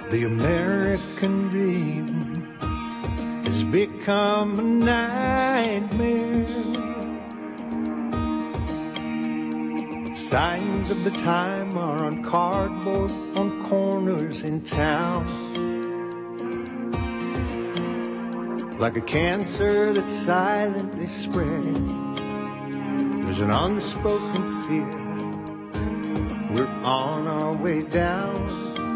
The American dream has become a nightmare. Signs of the time are on cardboard on corners in town. Like a cancer that's silently spreading, there's an unspoken fear. We're on our way down.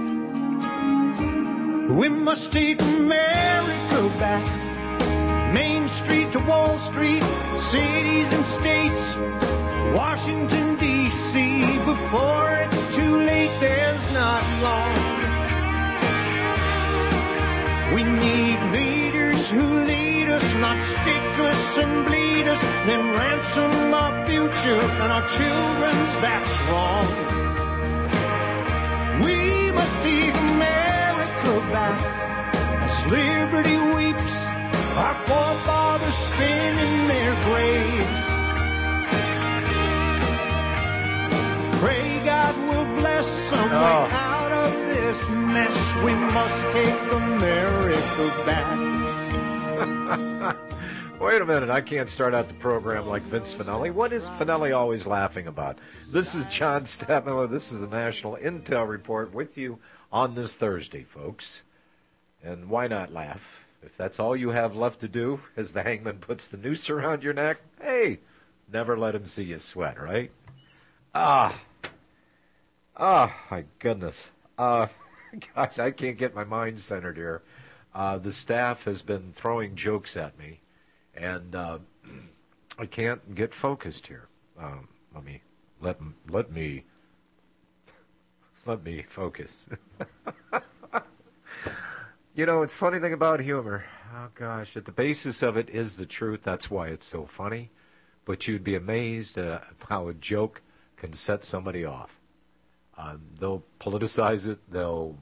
We must take America back. Main Street to Wall Street, cities and states, Washington, D.C. Before it's too late, there's not long. We need leaders who lead us, not stick us and bleed us, then ransom our future and our children's, that's wrong. We must take America back as liberty weeps, our forefathers spin in their graves. Pray God will bless some way out of this mess. We must take America back. Wait a minute, I can't start out the program like Vince Finelli. What is Finelli always laughing about? This is John Stadtmiller. This is the National Intel Report with you on this Thursday, folks. And why not laugh? If that's all you have left to do as the hangman puts the noose around your neck, hey, never let him see you sweat, right? My goodness. Gosh, I can't get my mind centered here. The staff has been throwing jokes at me, and I can't get focused here. Let me focus. You know, it's a funny thing about humor. Oh, gosh, at the basis of it is the truth. That's why it's so funny. But you'd be amazed at how a joke can set somebody off. They'll politicize it. They'll,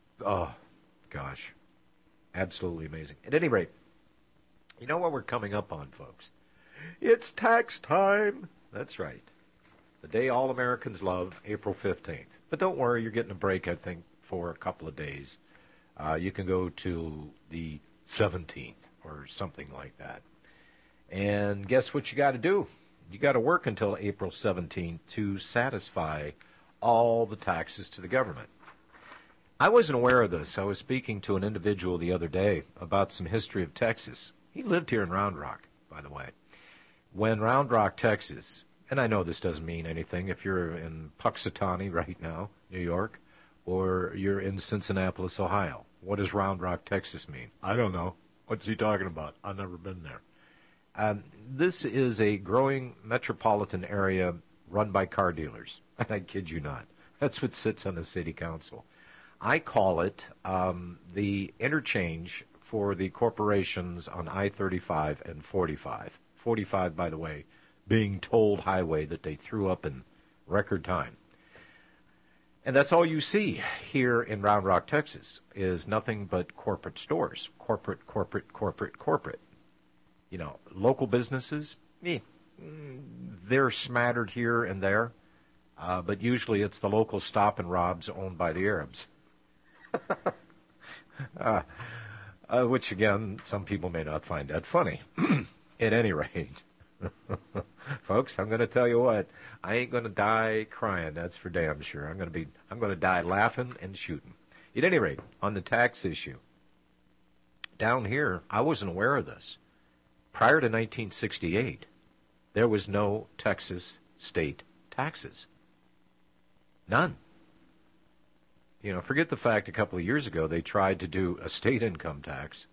absolutely amazing. At any rate, you know what we're coming up on, folks? It's tax time. That's right. The day all Americans love, April 15th. But don't worry, you're getting a break, I think, for a couple of days. You can go to the 17th or something like that. And guess what you got to do? You got to work until April 17th to satisfy all the taxes to the government. I wasn't aware of this. I was speaking to an individual the other day about some history of Texas. He lived here in Round Rock, by the way. When Round Rock, Texas, and I know this doesn't mean anything if you're in Puxatawny right now, New York, or you're in Cincinnati, Ohio. What does Round Rock, Texas mean? I don't know. What's he talking about? I've never been there. This is a growing metropolitan area run by car dealers. And I kid you not. That's what sits on the city council. I call it the interchange for the corporations on I-35 and 45. 45, by the way, being tolled highway that they threw up in record time. And that's all you see here in Round Rock, Texas, is nothing but corporate stores. Corporate. You know, local businesses, they're smattered here and there, but usually it's the local Stop and Robs owned by the Arabs. Which, again, some people may not find that funny. At any rate, folks, I'm going to tell you what, I ain't going to die crying, that's for damn sure. I'm going to die laughing and shooting. At any rate, on the tax issue, down here, I wasn't aware of this. Prior to 1968, there was no Texas state taxes. None. You know, forget the fact a couple of years ago they tried to do a state income tax.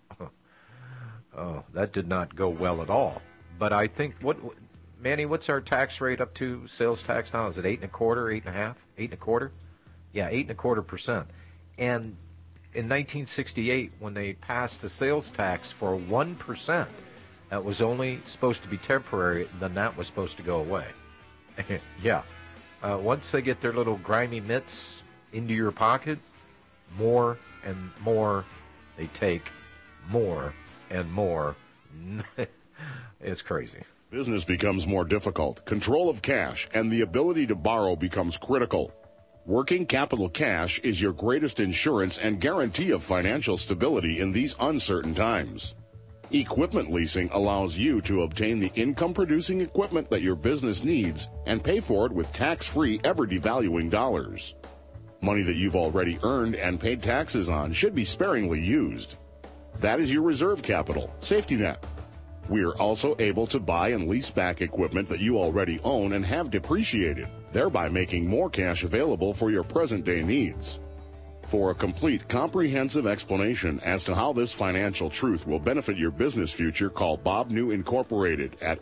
That did not go well at all. But I think, Manny, what's our tax rate up to, sales tax now? Is it 8.25%, 8.5%, 8.25%? Yeah, 8.25%. And in 1968, when they passed the sales tax for 1%, that was only supposed to be temporary, then that was supposed to go away. Yeah. Once they get their little grimy mitts into your pocket, more and more they take, more and more. It's crazy. Business becomes more difficult. Control of cash and the ability to borrow becomes critical. Working capital cash is your greatest insurance and guarantee of financial stability in these uncertain times. Equipment leasing allows you to obtain the income-producing equipment that your business needs and pay for it with tax-free, ever-devaluing dollars. Money that you've already earned and paid taxes on should be sparingly used. That is your reserve capital, safety net. We are also able to buy and lease back equipment that you already own and have depreciated, thereby making more cash available for your present-day needs. For a complete, comprehensive explanation as to how this financial truth will benefit your business future, call Bob New Incorporated at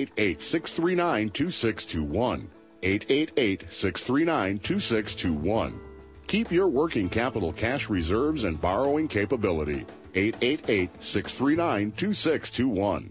888-639-2621. 888-639-2621. Keep your working capital cash reserves and borrowing capability. 888-639-2621.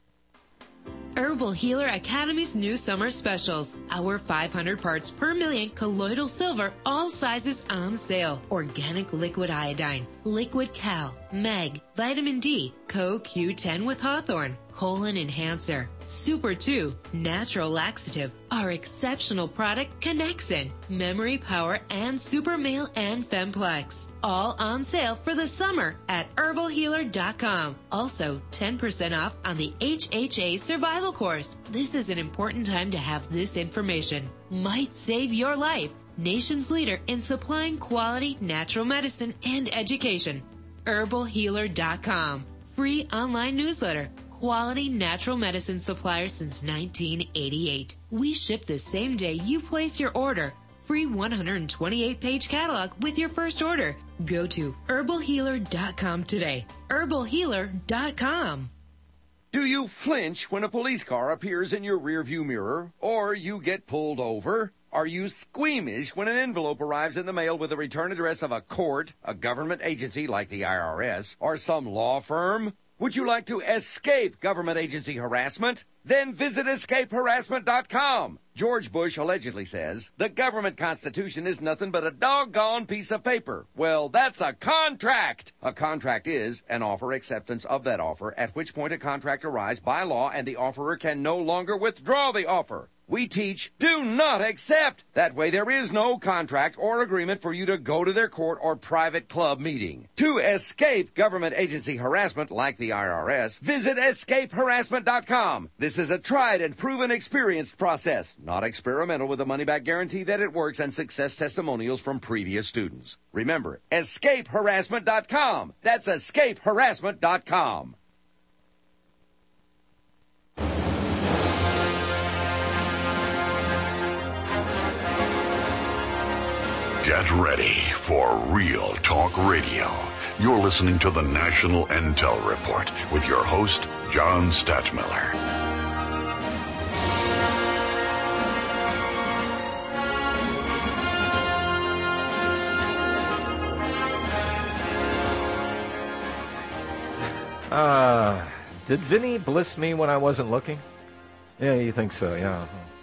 Herbal Healer Academy's new summer specials. Our 500 parts per million colloidal silver, all sizes on sale. Organic liquid iodine, liquid cal, mag, vitamin D, CoQ10 with Hawthorne, colon enhancer, Super 2, natural laxative, our exceptional product Connexin, memory power, and Super Male and Femplex. All on sale for the summer at herbalhealer.com. Also, 10% off on the HHA survival course. This is an important time to have this information. Might save your life. Nation's leader in supplying quality natural medicine and education. herbalhealer.com. Free online newsletter. Quality natural medicine supplier since 1988. We ship the same day you place your order. Free 128-page catalog with your first order. Go to herbalhealer.com today. herbalhealer.com. Do you flinch when a police car appears in your rearview mirror or you get pulled over? Are you squeamish when an envelope arrives in the mail with the return address of a court, a government agency like the IRS, or some law firm? Would you like to escape government agency harassment? Then visit escapeharassment.com. George Bush allegedly says, the government constitution is nothing but a doggone piece of paper. Well, that's a contract. A contract is an offer acceptance of that offer, at which point a contract arrives by law and the offerer can no longer withdraw the offer. We teach, do not accept. That way there is no contract or agreement for you to go to their court or private club meeting. To escape government agency harassment like the IRS, visit escapeharassment.com. This is a tried and proven experienced process, not experimental, with a money-back guarantee that it works and success testimonials from previous students. Remember, escapeharassment.com. That's escapeharassment.com. Get ready for Real Talk Radio. You're listening to the National Intel Report with your host, John Stadtmiller. Did Vinny bliss me when I wasn't looking? Yeah, you think so, yeah.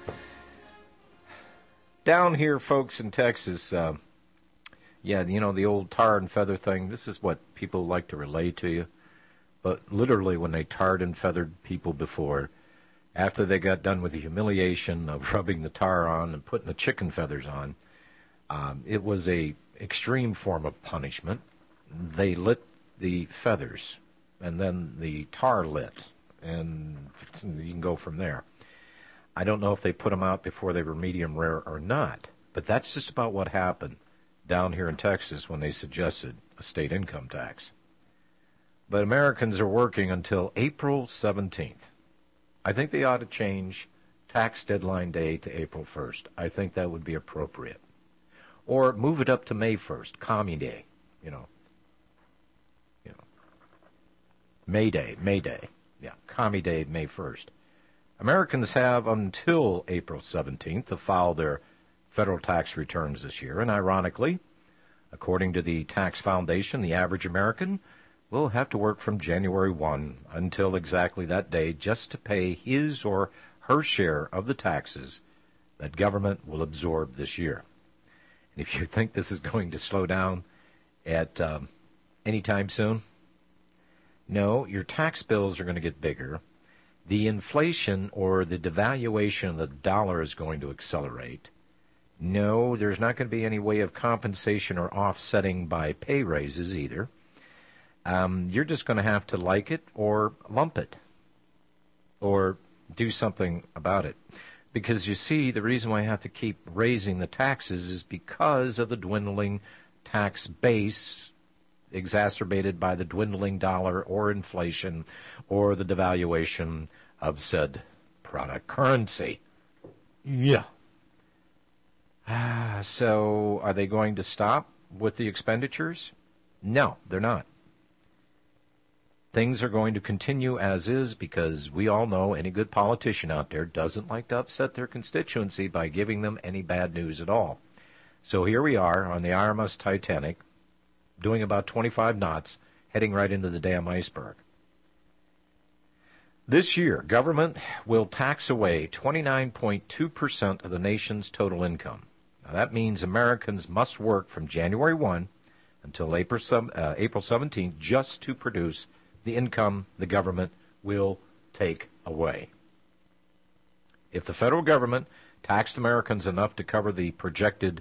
Down here, folks, in Texas, the old tar and feather thing, this is what people like to relay to you. But literally, when they tarred and feathered people before, after they got done with the humiliation of rubbing the tar on and putting the chicken feathers on, it was a extreme form of punishment. They lit the feathers, and then the tar lit, and you can go from there. I don't know if they put them out before they were medium rare or not, but that's just about what happened down here in Texas when they suggested a state income tax. But Americans are working until April 17th. I think they ought to change tax deadline day to April 1st. I think that would be appropriate. Or move it up to May 1st, Commie Day, May Day. Yeah, Commie Day, May 1st. Americans have until April 17th to file their federal tax returns this year, and ironically, according to the Tax Foundation, the average American will have to work from January 1 until exactly that day just to pay his or her share of the taxes that government will absorb this year. And if you think this is going to slow down at any time soon, no, your tax bills are going to get bigger. The inflation or the devaluation of the dollar is going to accelerate, No, there's not going to be any way of compensation or offsetting by pay raises either. You're just going to have to like it or lump it or do something about it. Because you see, the reason why I have to keep raising the taxes is because of the dwindling tax base exacerbated by the dwindling dollar or inflation or the devaluation of said product currency. Yeah. So are they going to stop with the expenditures? No, they're not. Things are going to continue as is because we all know any good politician out there doesn't like to upset their constituency by giving them any bad news at all. So here we are on the RMS Titanic, doing about 25 knots, heading right into the damn iceberg. This year, government will tax away 29.2% of the nation's total income. Now, that means Americans must work from January 1 until April 17th just to produce the income the government will take away. If the federal government taxed Americans enough to cover the projected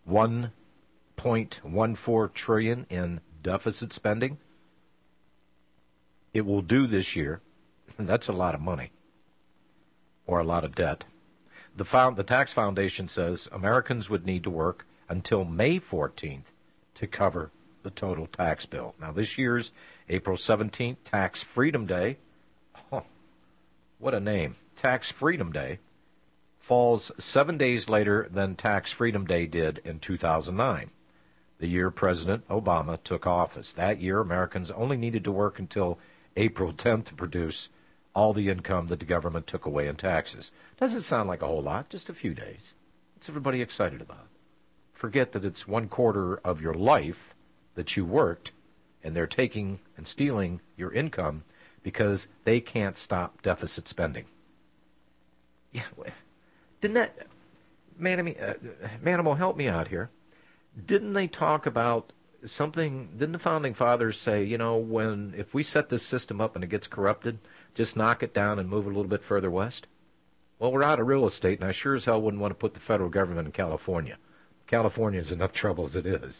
$1.14 trillion in deficit spending, it will do this year. That's a lot of money, or a lot of debt. The Tax Foundation says Americans would need to work until May 14th to cover the total tax bill. Now, this year's April 17th, Tax Freedom Day, oh, what a name, Tax Freedom Day, falls 7 days later than Tax Freedom Day did in 2009, the year President Obama took office. That year, Americans only needed to work until April 10th to produce all the income that the government took away in taxes. Doesn't sound like a whole lot, just a few days. What's everybody excited about? Forget that it's 1/4 of your life that you worked, and they're taking and stealing your income because they can't stop deficit spending. Yeah, didn't that, Manimal, help me out here. Didn't they talk about something, didn't the Founding Fathers say, if we set this system up and it gets corrupted, just knock it down and move it a little bit further west? Well, we're out of real estate, and I sure as hell wouldn't want to put the federal government in California. California has enough trouble as it is.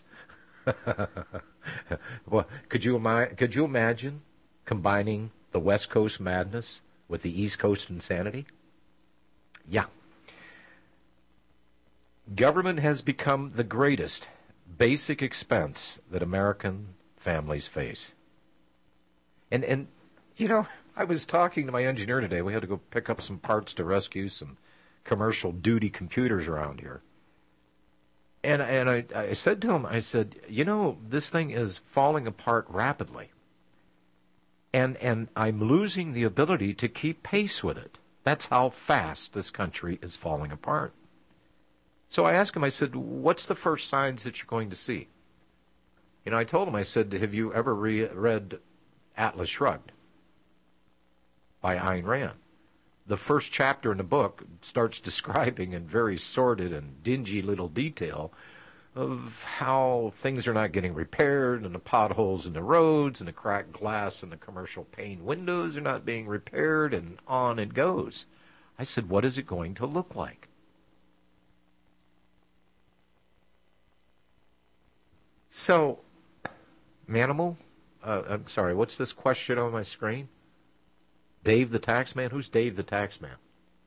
Well, could you imagine combining the West Coast madness with the East Coast insanity? Yeah. Government has become the greatest basic expense that American families face. And I was talking to my engineer today. We had to go pick up some parts to rescue some commercial duty computers around here. And I said to him, I said, this thing is falling apart rapidly. And I'm losing the ability to keep pace with it. That's how fast this country is falling apart. So I asked him, I said, what's the first signs that you're going to see? I told him, I said, have you ever read Atlas Shrugged by Ayn Rand? The first chapter in the book starts describing in very sordid and dingy little detail of how things are not getting repaired, and the potholes in the roads and the cracked glass and the commercial pane windows are not being repaired, and on it goes. I said, what is it going to look like? So, Manimal, I'm sorry, what's this question on my screen? Dave the Taxman? Who's Dave the Taxman?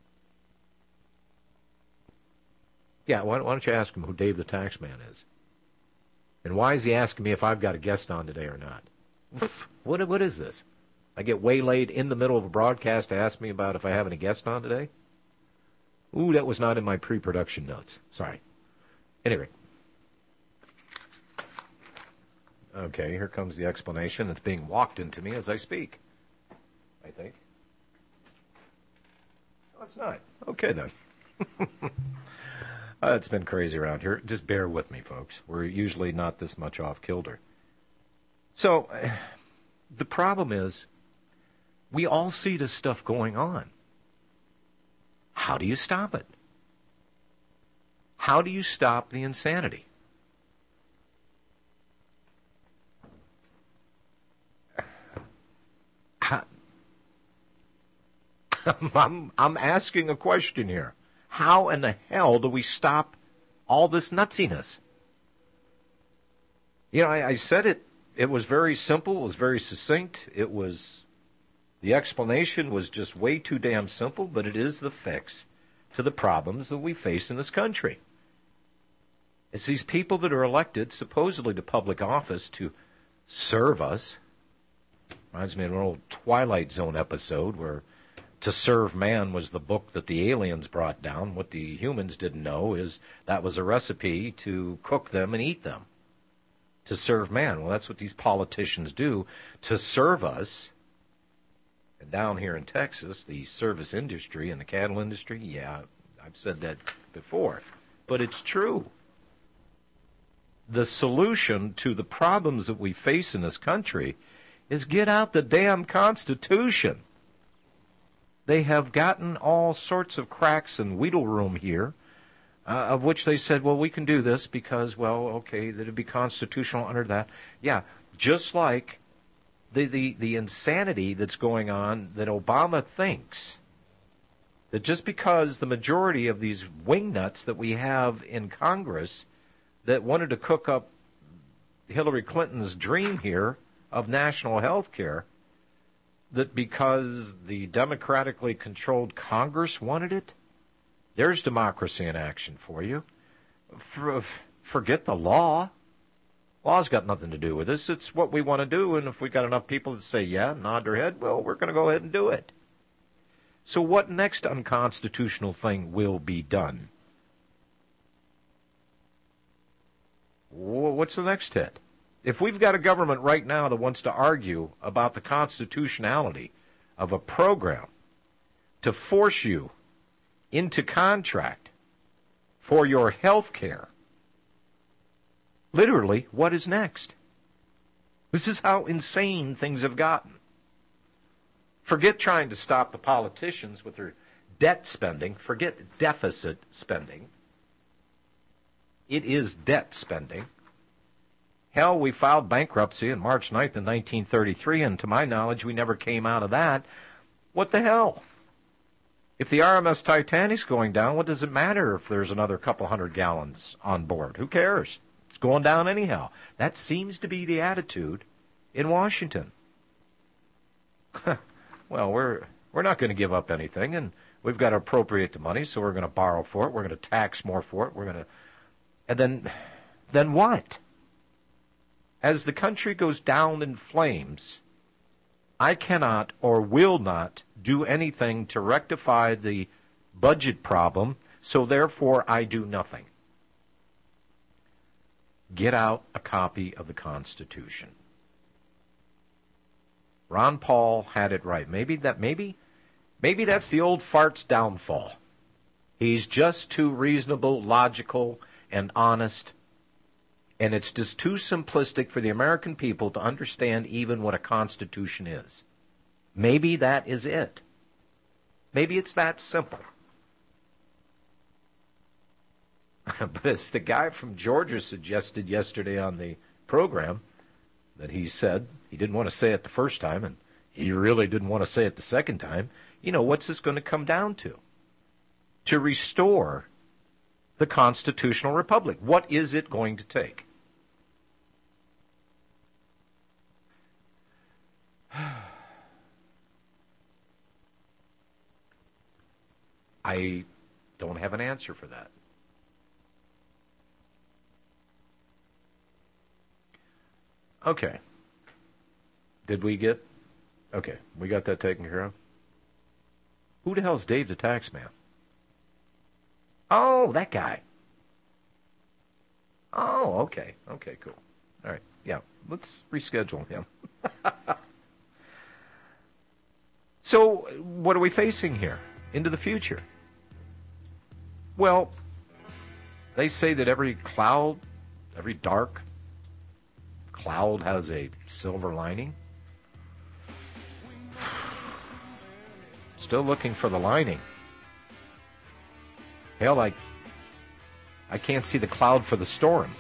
Yeah, why don't you ask him who Dave the Taxman is? And why is he asking me if I've got a guest on today or not? What is this? I get waylaid in the middle of a broadcast to ask me about if I have any guest on today? Ooh, that was not in my pre-production notes. Sorry. Anyway. Okay, here comes the explanation. It's being walked into me as I speak, I think. No, it's not. Okay, then. It's been crazy around here. Just bear with me, folks. We're usually not this much off kilter. So, the problem is, we all see this stuff going on. How do you stop it? How do you stop the insanity? I'm asking a question here. How in the hell do we stop all this nutsiness? You know, I said it. It was very simple. It was very succinct. The explanation was just way too damn simple, but it is the fix to the problems that we face in this country. It's these people that are elected supposedly to public office to serve us. Reminds me of an old Twilight Zone episode where To Serve Man was the book that the aliens brought down. What the humans didn't know is that was a recipe to cook them and eat them. To serve man. Well, that's what these politicians do to serve us. And down here in Texas, the service industry and the cattle industry, yeah, I've said that before, but it's true. The solution to the problems that we face in this country is get out the damn Constitution. They have gotten all sorts of cracks and wheedle room here, of which they said, well, we can do this because, well, okay, that it'd be constitutional under that. Yeah, just like the insanity that's going on that Obama thinks that just because the majority of these wingnuts that we have in Congress that wanted to cook up Hillary Clinton's dream here of national health care, that because the democratically controlled Congress wanted it, there's democracy in action for you. Forget the law. Law's got nothing to do with this. It's what we want to do, and if we've got enough people that say, yeah, nod their head, well, we're going to go ahead and do it. So what next unconstitutional thing will be done? What's the next hit? If we've got a government right now that wants to argue about the constitutionality of a program to force you into contract for your health care, literally, what is next? This is how insane things have gotten. Forget trying to stop the politicians with their debt spending. Forget deficit spending. It is debt spending. Hell, we filed bankruptcy on March 9th of 1933, and to my knowledge, we never came out of that. What the hell? If the RMS Titanic's going down, what does it matter if there's another couple hundred gallons on board? Who cares? It's going down anyhow. That seems to be the attitude in Washington. Well, we're not going to give up anything, and we've got to appropriate the money, so we're going to borrow for it. We're going to tax more for it. And then what? As the country goes down in flames, I cannot or will not do anything to rectify the budget problem, so therefore I do nothing. Get out a copy of the Constitution. Ron Paul had it right. Maybe that's the old fart's downfall. He's just too reasonable, logical, and honest. And it's just too simplistic for the American people to understand even what a constitution is. Maybe that is it. Maybe it's that simple. But as the guy from Georgia suggested yesterday on the program, that he said he didn't want to say it the first time, and he really didn't want to say it the second time, what's this going to come down to? To restore the constitutional republic. What is it going to take? I don't have an answer for that. Okay. We got that taken care of. Who the hell's Dave the Tax Man? Oh, that guy. Oh, okay. Okay, cool. All right. Yeah, let's reschedule him. So, what are we facing here into the future? Well, they say that every dark cloud has a silver lining. Still looking for the lining. Hell, I can't see the cloud for the storm.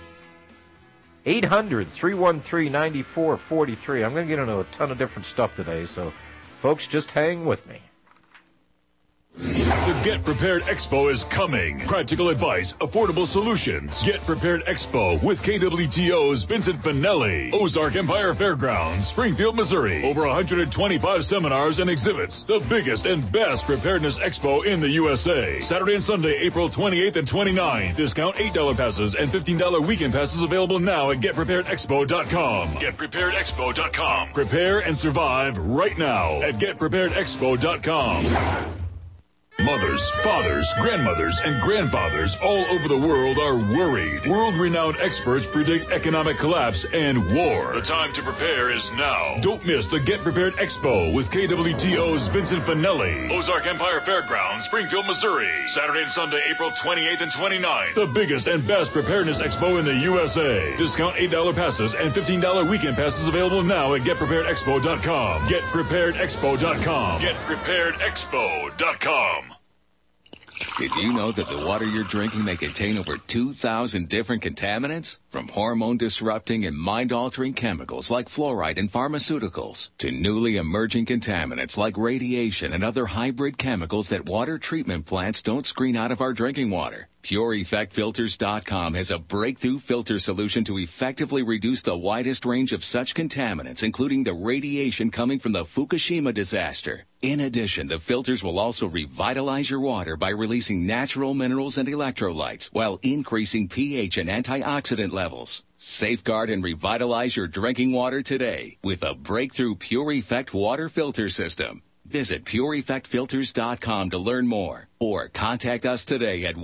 800-313-9443. I'm going to get into a ton of different stuff today, so folks, just hang with me. The Get Prepared Expo is coming. Practical advice, affordable solutions. Get Prepared Expo with KWTO's Vincent Finelli. Ozark Empire Fairgrounds, Springfield, Missouri. Over 125 seminars and exhibits. The biggest and best preparedness expo in the USA. Saturday and Sunday, April 28th and 29th. Discount $8 passes and $15 weekend passes available now at GetPreparedExpo.com. GetPreparedExpo.com. Prepare and survive right now at GetPreparedExpo.com. Mothers, fathers, grandmothers, and grandfathers all over the world are worried. World-renowned experts predict economic collapse and war. The time to prepare is now. Don't miss the Get Prepared Expo with KWTO's Vincent Finelli. Ozark Empire Fairgrounds, Springfield, Missouri. Saturday and Sunday, April 28th and 29th. The biggest and best preparedness expo in the USA. Discount $8 passes and $15 weekend passes available now at GetPreparedExpo.com. GetPreparedExpo.com. GetPreparedExpo.com. Did you know that the water you're drinking may contain over 2,000 different contaminants? From hormone-disrupting and mind-altering chemicals like fluoride and pharmaceuticals to newly emerging contaminants like radiation and other hybrid chemicals that water treatment plants don't screen out of our drinking water. PureEffectFilters.com has a breakthrough filter solution to effectively reduce the widest range of such contaminants, including the radiation coming from the Fukushima disaster. In addition, the filters will also revitalize your water by releasing natural minerals and electrolytes while increasing pH and antioxidant levels. Safeguard and revitalize your drinking water today with a breakthrough Pure Effect water filter system. Visit PureEffectFilters.com to learn more or contact us today at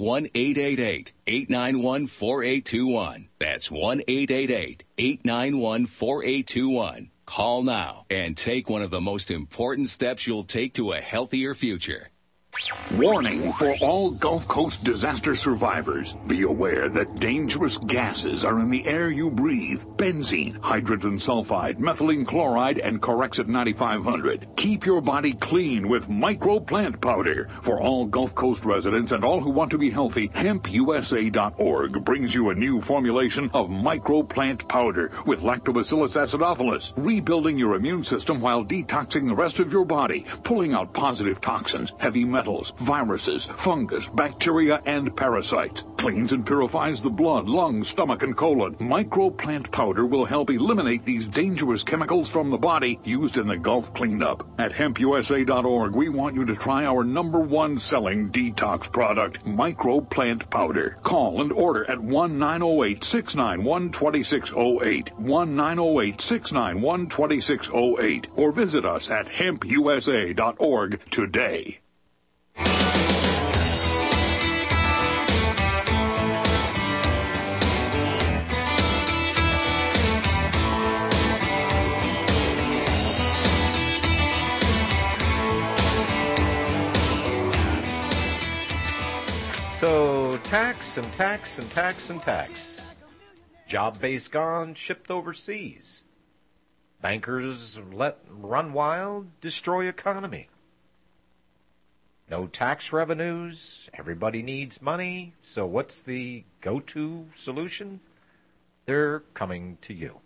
1-888-891-4821. That's 1-888-891-4821. Call now and take one of the most important steps you'll take to a healthier future. Warning for all Gulf Coast disaster survivors. Be aware that dangerous gases are in the air you breathe. Benzene, hydrogen sulfide, methylene chloride, and Corexit 9500. Keep your body clean with microplant powder. For all Gulf Coast residents and all who want to be healthy, HempUSA.org brings you a new formulation of microplant powder with Lactobacillus acidophilus, rebuilding your immune system while detoxing the rest of your body, pulling out positive toxins, heavy metals, viruses, fungus, bacteria, and parasites. Cleans and purifies the blood, lungs, stomach, and colon. Microplant powder will help eliminate these dangerous chemicals from the body used in the Gulf cleanup. At HempUSA.org, we want you to try our #1 selling detox product, Microplant Powder. Call and order at 1-908-691-2608, 1-908-691-2608, or visit us at HempUSA.org today. So, tax and tax and tax and tax. Job base gone, shipped overseas. Bankers let run wild, destroy economy. No tax revenues, everybody needs money, so what's the go-to solution? They're coming to you.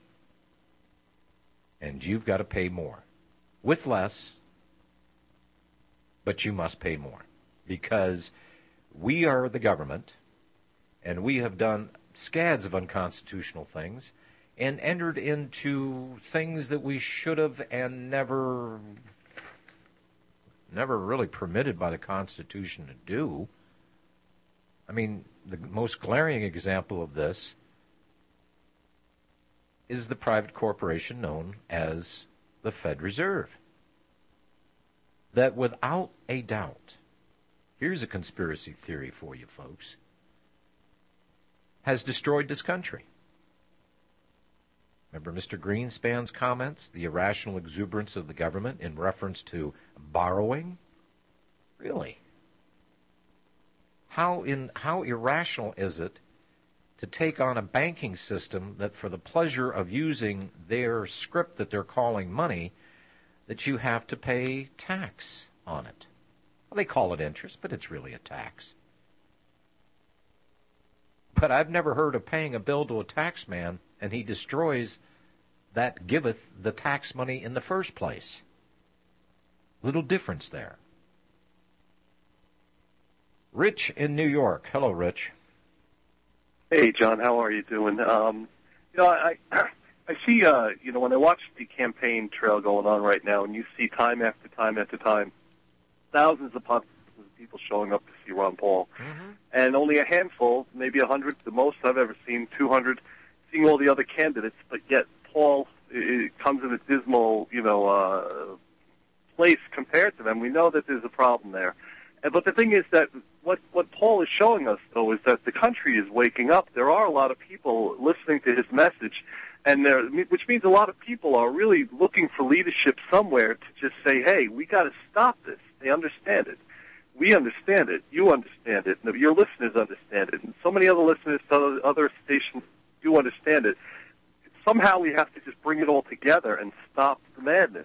And you've got to pay more. With less, but you must pay more. Because we are the government, and we have done scads of unconstitutional things, and entered into things that we should have and never really permitted by the Constitution to do. I mean, the most glaring example of this is the private corporation known as the Fed Reserve. That without a doubt, here's a conspiracy theory for you folks, has destroyed this country. Remember Mr. Greenspan's comments, the irrational exuberance of the government in reference to borrowing? Really? How irrational is it to take on a banking system that for the pleasure of using their script that they're calling money, that you have to pay tax on it? Well, they call it interest, but it's really a tax. But I've never heard of paying a bill to a tax man and he destroys that giveth the tax money in the first place. Little difference there. Rich in New York. Hello, Rich. Hey, John. How are you doing? I see, when I watch the campaign trail going on right now, and you see time after time after time, thousands upon thousands of people showing up to see Ron Paul, and only a handful, maybe 100, the most I've ever seen, 200, seeing all the other candidates, but yet Paul comes in a dismal, place compared to them. We know that there's a problem there. But the thing is that what Paul is showing us, though, is that the country is waking up. There are a lot of people listening to his message, which means a lot of people are really looking for leadership somewhere to just say, hey, we got to stop this. They understand it. We understand it. You understand it. And your listeners understand it. And so many other listeners to other stations do understand it. Somehow we have to just bring it all together and stop the madness.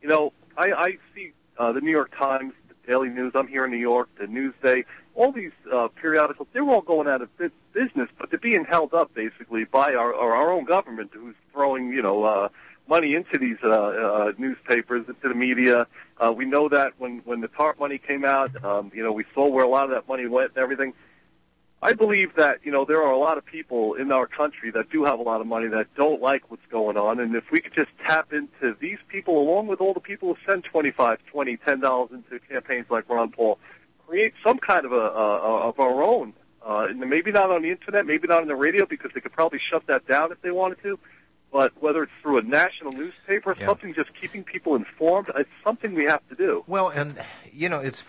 I see the New York Times, the Daily News. I'm here in New York, the Newsday. All these periodicals, they're all going out of business, but they're being held up basically by our own government, who's throwing money into these newspapers, into the media. We know that when the TARP money came out, we saw where a lot of that money went and everything. I believe that, there are a lot of people in our country that do have a lot of money that don't like what's going on, and if we could just tap into these people along with all the people who send $25, $20, $10 into campaigns like Ron Paul, create some kind of of our own, maybe not on the internet, maybe not on the radio, because they could probably shut that down if they wanted to, but whether it's through a national newspaper or something, just keeping people informed, it's something we have to do. Well, and, it's...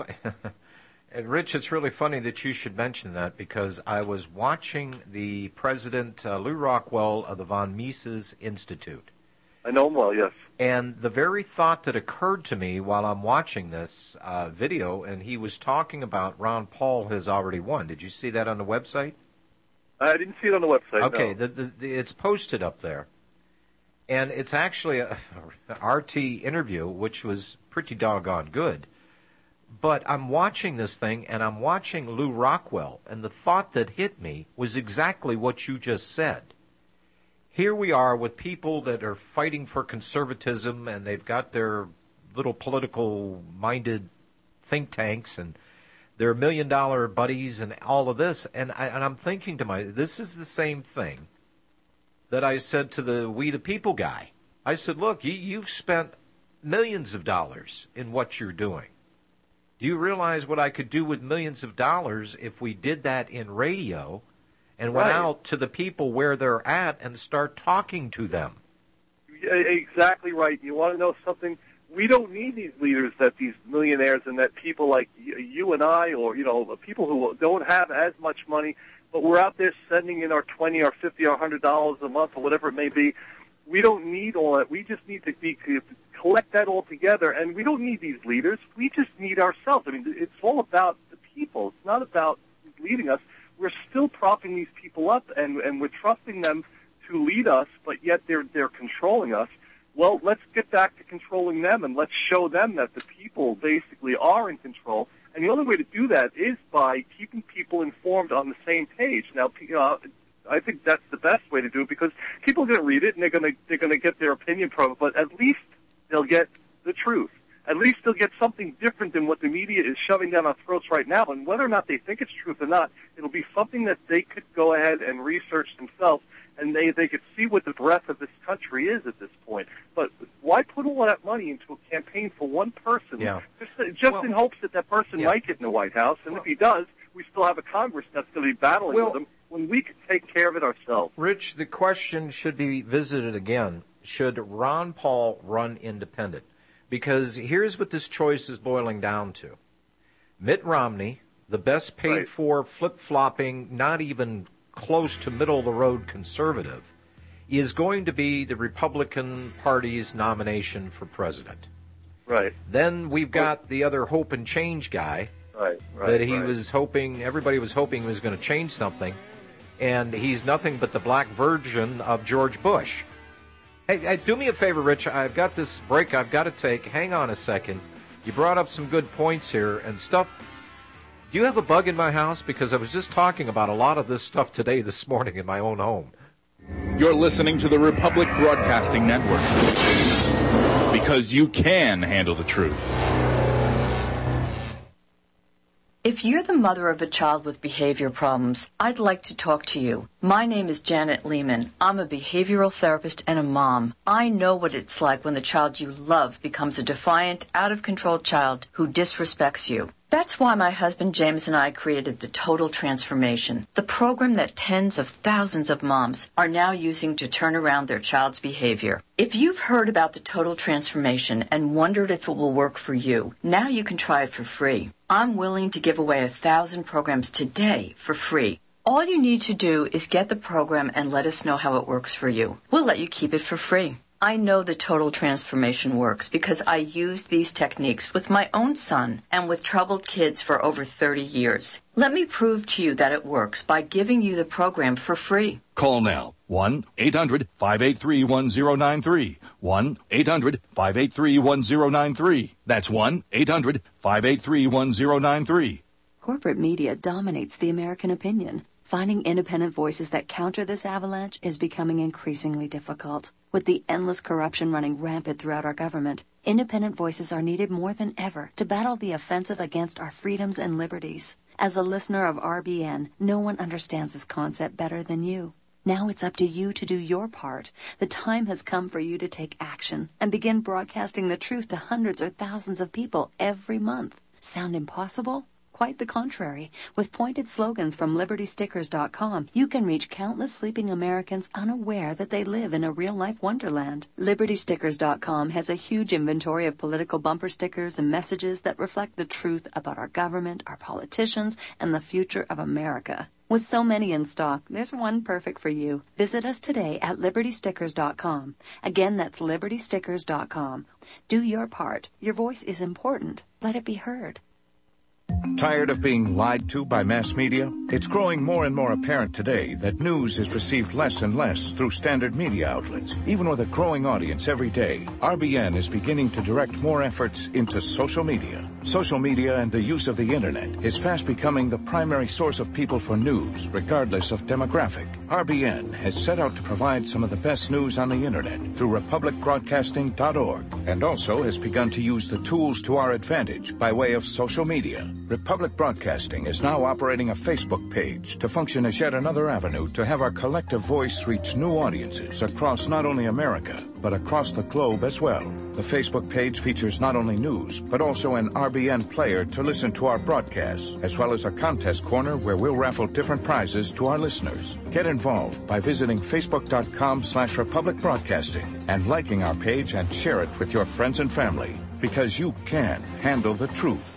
Rich, it's really funny that you should mention that, because I was watching the president, Lew Rockwell of the von Mises Institute. I know him well, yes. And the very thought that occurred to me while I'm watching this video, and he was talking about Ron Paul has already won. Did you see that on the website? I didn't see it on the website, Okay, no. It's posted up there. And it's actually a RT interview, which was pretty doggone good. But I'm watching this thing, and I'm watching Lew Rockwell, and the thought that hit me was exactly what you just said. Here we are with people that are fighting for conservatism, and they've got their little political-minded think tanks, and their $1 million buddies, and all of this. And I'm thinking to myself, this is the same thing that I said to the We the People guy. I said, look, you've spent millions of dollars in what you're doing. Do you realize what I could do with millions of dollars if we did that in radio and went out to the people where they're at and start talking to them? Exactly right. You want to know something? We don't need these leaders, that these millionaires and that people like you and I, or, people who don't have as much money, but we're out there sending in our $20 or $50 or $100 a month or whatever it may be. We don't need all that. We just need to collect that all together, and we don't need these leaders. We just need ourselves. I mean, it's all about the people. It's not about leading us. We're still propping these people up, and we're trusting them to lead us, but yet they're controlling us. Well, let's get back to controlling them, and let's show them that the people basically are in control. And the only way to do that is by keeping people informed on the same page. Now, I think that's the best way to do it, because people are going to read it and they're going to get their opinion from it, but at least they'll get the truth. At least they'll get something different than what the media is shoving down our throats right now. And whether or not they think it's truth or not, it'll be something that they could go ahead and research themselves, and they could see what the breadth of this country is at this point. But why put all that money into a campaign for one person, just in hopes that person might get in the White House? And if he does, we still have a Congress that's going to be battling with him, when we can take care of it ourselves. Rich, the question should be visited again. Should Ron Paul run independent? Because here's what this choice is boiling down to. Mitt Romney, the best paid for, flip-flopping, not even close to middle-of-the-road conservative, is going to be the Republican Party's nomination for president. Right. Then we've got the other Hope and Change guy that he was hoping, everybody was hoping was going to change something. And he's nothing but the black version of George Bush. Hey, do me a favor, Rich. I've got this break I've got to take. Hang on a second. You brought up some good points here and stuff. Do you have a bug in my house? Because I was just talking about a lot of this stuff today, this morning, in my own home. You're listening to the Republic Broadcasting Network. Because you can handle the truth. If you're the mother of a child with behavior problems, I'd like to talk to you. My name is Janet Lehman. I'm a behavioral therapist and a mom. I know what it's like when the child you love becomes a defiant, out-of-control child who disrespects you. That's why my husband James and I created the Total Transformation, the program that tens of thousands of moms are now using to turn around their child's behavior. If you've heard about the Total Transformation and wondered if it will work for you, now you can try it for free. I'm willing to give away 1,000 programs today for free. All you need to do is get the program and let us know how it works for you. We'll let you keep it for free. I know the Total Transformation works because I used these techniques with my own son and with troubled kids for over 30 years. Let me prove to you that it works by giving you the program for free. Call now. 1-800-583-1093. 1-800-583-1093. That's 1-800-583-1093. Corporate media dominates the American opinion. Finding independent voices that counter this avalanche is becoming increasingly difficult. With the endless corruption running rampant throughout our government, independent voices are needed more than ever to battle the offensive against our freedoms and liberties. As a listener of RBN, no one understands this concept better than you. Now it's up to you to do your part. The time has come for you to take action and begin broadcasting the truth to hundreds or thousands of people every month. Sound impossible? Quite the contrary. With pointed slogans from LibertyStickers.com, you can reach countless sleeping Americans unaware that they live in a real-life wonderland. LibertyStickers.com has a huge inventory of political bumper stickers and messages that reflect the truth about our government, our politicians, and the future of America. With so many in stock, there's one perfect for you. Visit us today at LibertyStickers.com. Again, that's LibertyStickers.com. Do your part. Your voice is important. Let it be heard. Tired of being lied to by mass media? It's growing more and more apparent today that news is received less and less through standard media outlets. Even with a growing audience every day, RBN is beginning to direct more efforts into social media. Social media and the use of the internet is fast becoming the primary source of people for news, regardless of demographic. RBN has set out to provide some of the best news on the internet through republicbroadcasting.org, and also has begun to use the tools to our advantage by way of social media. Republic Broadcasting is now operating a Facebook page to function as yet another avenue to have our collective voice reach new audiences across not only America, but across the globe as well. The Facebook page features not only news, but also an RBN player to listen to our broadcasts, as well as a contest corner where we'll raffle different prizes to our listeners. Get involved by visiting Facebook.com/Republic Broadcasting and liking our page and share it with your friends and family, because you can handle the truth.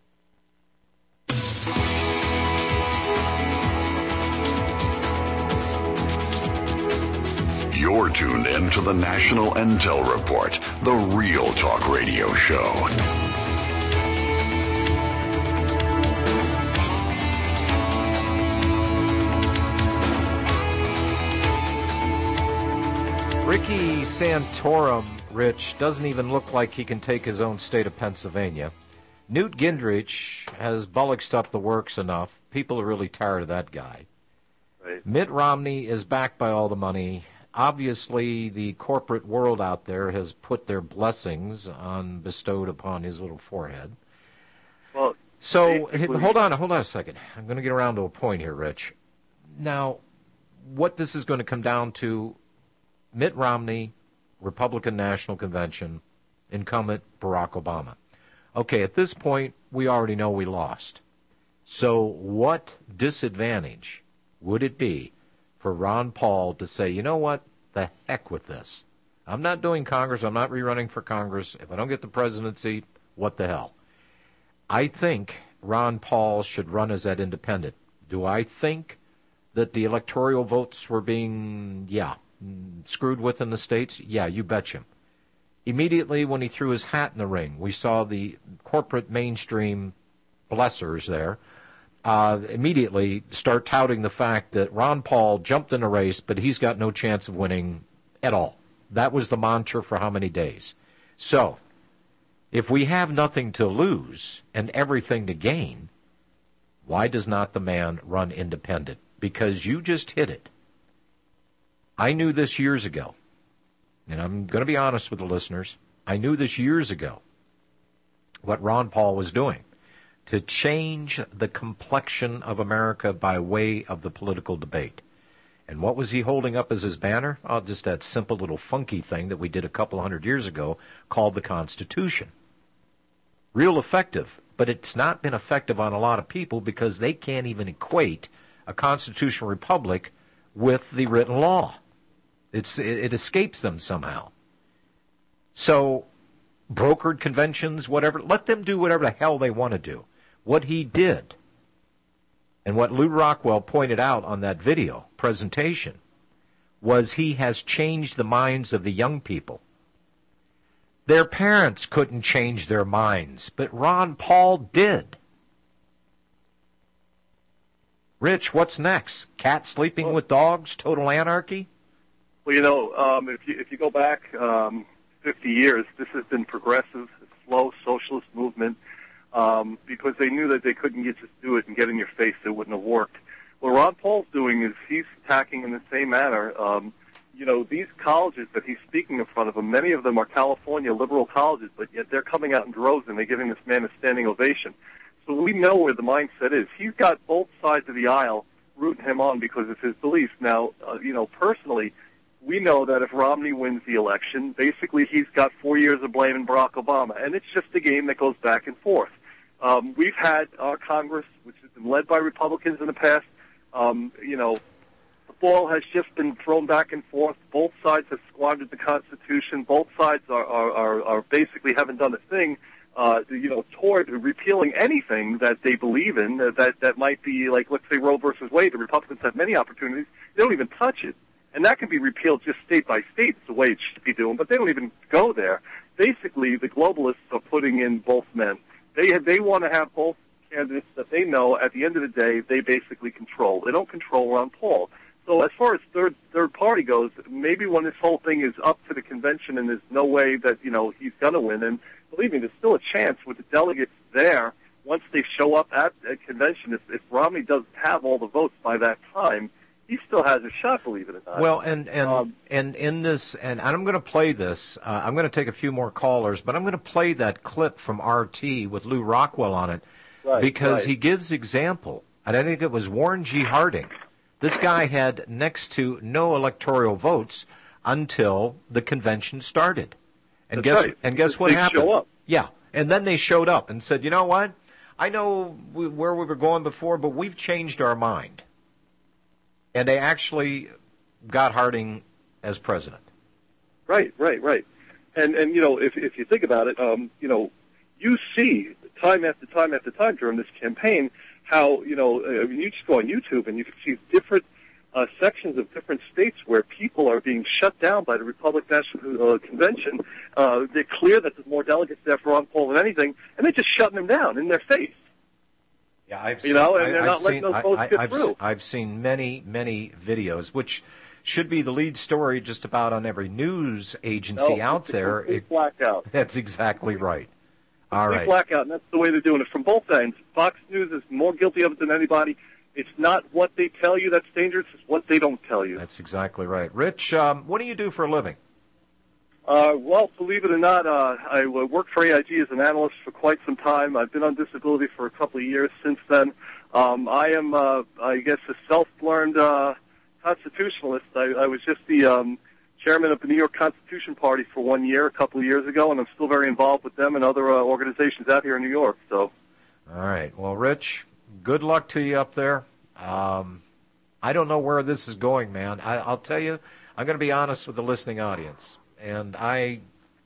You're tuned in to the National Intel Report, the Real Talk Radio Show. Ricky Santorum, Rich, doesn't even look like he can take his own state of Pennsylvania. Newt Gingrich has bollocksed up the works enough. People are really tired of that guy. Right. Mitt Romney is backed by all the money. Obviously, the corporate world out there has put their blessings bestowed upon his little forehead. Well, so hold on a second. I'm going to get around to a point here, Rich. Now, what this is going to come down to, Mitt Romney, Republican National Convention, incumbent Barack Obama. Okay, at this point, we already know we lost. So what disadvantage would it be for Ron Paul to say, you know what, the heck with this. I'm not doing Congress. I'm not rerunning for Congress. If I don't get the presidency, what the hell? I think Ron Paul should run as that independent. Do I think that the electoral votes were being, screwed with in the states? Yeah, you betcha. Immediately when he threw his hat in the ring, we saw the corporate mainstream blessers there immediately start touting the fact that Ron Paul jumped in a race, but he's got no chance of winning at all. That was the mantra for how many days? So, if we have nothing to lose and everything to gain, why does not the man run independent? Because you just hit it. I knew this years ago, and I'm going to be honest with the listeners. I knew this years ago, what Ron Paul was doing. to change the complexion of America by way of the political debate. And what was he holding up as his banner? Oh, just that simple little funky thing that we did a couple hundred years ago called the Constitution. Real effective, but it's not been effective on a lot of people because they can't even equate a constitutional republic with the written law. It escapes them somehow. So, brokered conventions, whatever, let them do whatever the hell they want to do. What he did, and what Lew Rockwell pointed out on that video presentation, was he has changed the minds of the young people. Their parents couldn't change their minds, but Ron Paul did. Rich, what's next? Cat sleeping with dogs? Total anarchy? Well, if you go back 50 years, this has been progressive, slow socialist movement, because they knew that they couldn't just do it and get in your face. It wouldn't have worked. What Ron Paul's doing is he's attacking in the same manner. These colleges that he's speaking in front of them, many of them are California liberal colleges, but yet they're coming out in droves and they're giving this man a standing ovation. So we know where the mindset is. He's got both sides of the aisle rooting him on because of his beliefs. Now, personally, we know that if Romney wins the election, basically he's got 4 years of blaming Barack Obama, and it's just a game that goes back and forth. We've had our Congress, which has been led by Republicans in the past. The ball has just been thrown back and forth. Both sides have squandered the Constitution. Both sides are basically haven't done a thing, toward repealing anything that they believe in. That might be like, let's say, Roe versus Wade. The Republicans have many opportunities. They don't even touch it. And that can be repealed just state by state. It's the way it should be doing, but they don't even go there. Basically, the globalists are putting in both men. They want to have both candidates that they know at the end of the day they basically control. They don't control Ron Paul. So as far as third party goes, maybe when this whole thing is up to the convention and there's no way that he's going to win, and believe me, there's still a chance with the delegates there once they show up at a convention. If Romney doesn't have all the votes by that time, he still has a shot, believe it or not. Well, and in this, and I'm going to play this. I'm going to take a few more callers, but I'm going to play that clip from RT with Lew Rockwell on it, because he gives example, and I think it was Warren G. Harding. This guy had next to no electoral votes until the convention started, and guess what happened? Show up. Yeah, and then they showed up and said, you know what? I know where we were going before, but we've changed our mind. And they actually got Harding as president. Right. And if you think about it, you see time after time after time during this campaign how, you just go on YouTube and you can see different sections of different states where people are being shut down by the Republican National Convention. They're clear that there's more delegates there for Ron Paul than anything, and they're just shutting them down in their face. Yeah, I've seen many videos, which should be the lead story just about on every news agency out there. Complete blackout. That's exactly right. All right. Blackout, and that's the way they're doing it from both ends. Fox News is more guilty of it than anybody. It's not what they tell you that's dangerous, it's what they don't tell you. That's exactly right. Rich, what do you do for a living? Well, believe it or not, I worked for AIG as an analyst for quite some time. I've been on disability for a couple of years since then. I am, I guess, a self-learned constitutionalist. I was just the chairman of the New York Constitution Party for 1 year, a couple of years ago, and I'm still very involved with them and other organizations out here in New York. So, all right. Well, Rich, good luck to you up there. I don't know where this is going, man. I'll tell you, I'm going to be honest with the listening audience. And I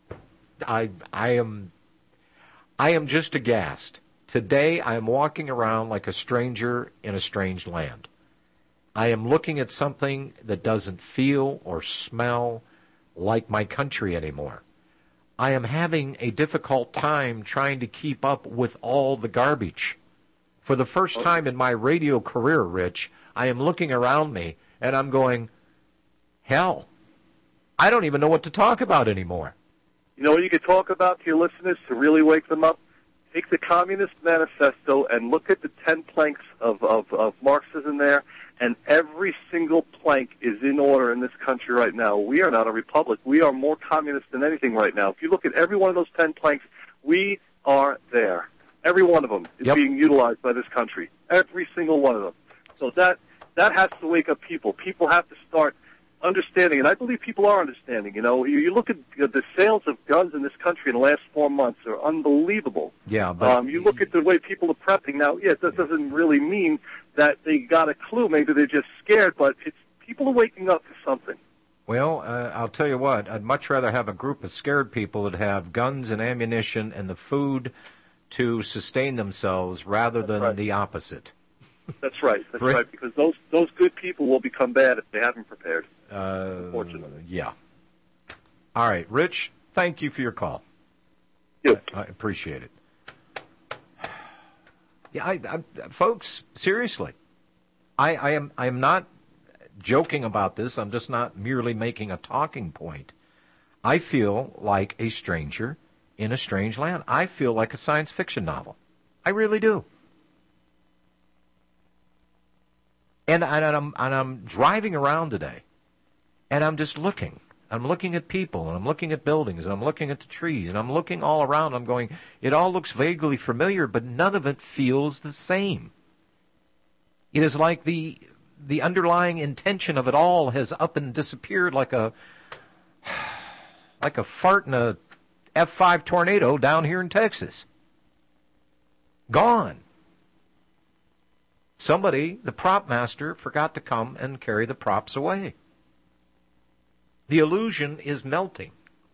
am just aghast. Today I am walking around like a stranger in a strange land. I am looking at something that doesn't feel or smell like my country anymore. I am having a difficult time trying to keep up with all the garbage. For the first time in my radio career, Rich, I am looking around me and I'm going, hell, I don't even know what to talk about anymore. You know what you could talk about to your listeners to really wake them up? Take the Communist Manifesto and look at the 10 planks of Marxism there, and every single plank is in order in this country right now. We are not a republic. We are more communist than anything right now. If you look at every one of those 10 planks, we are there. Every one of them is being utilized by this country. Every single one of them. So that has to wake up people. People have to start understanding, and I believe people are understanding. You know, you look at the sales of guns in this country in the last 4 months are unbelievable. Yeah, but you look at the way people are prepping now. Yeah, that doesn't really mean that they got a clue. Maybe they're just scared, but people are waking up to something. Well, I'll tell you what, I'd much rather have a group of scared people that have guns and ammunition and the food to sustain themselves rather than the opposite. That's right. That's right, because those good people will become bad if they haven't prepared, unfortunately. Yeah. All right, Rich, thank you for your call. Yes. I appreciate it. Yeah, I folks, seriously, I am not joking about this. I'm just not merely making a talking point. I feel like a stranger in a strange land. I feel like a science fiction novel. I really do. And I'm driving around today, and I'm just looking. I'm looking at people, and I'm looking at buildings, and I'm looking at the trees, and I'm looking all around. I'm going, it all looks vaguely familiar, but none of it feels the same. It is like the underlying intention of it all has up and disappeared like a fart in a F5 tornado down here in Texas. Gone. Somebody, the prop master, forgot to come and carry the props away. The illusion is melting.